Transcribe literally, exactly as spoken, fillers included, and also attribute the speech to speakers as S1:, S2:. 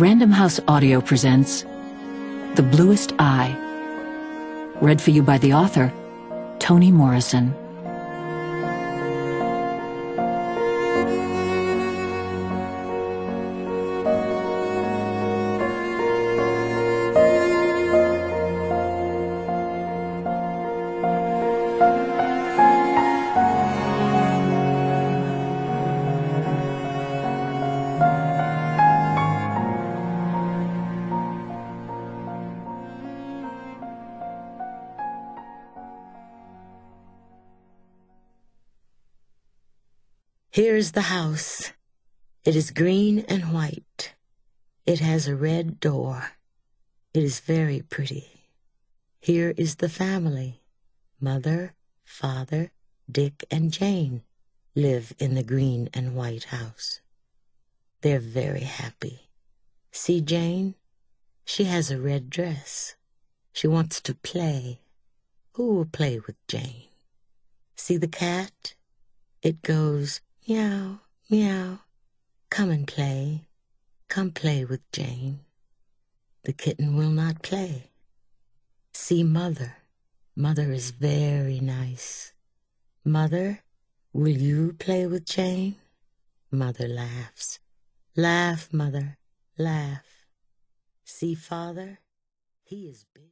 S1: Random House Audio presents The Bluest Eye, read for you by the author, Toni Morrison.
S2: Here is the house. It is green and white. It has a red door. It is very pretty. Here is the family. Mother, father, Dick, and Jane live in the green and white house. They're very happy. See Jane? She has a red dress. She wants to play. Who will play with Jane? See the cat? It goes, meow, meow. Come and play. Come play with Jane. The kitten will not play. See Mother. Mother is very nice. Mother, will you play with Jane? Mother laughs. Laugh, Mother, laugh. See Father? He is big.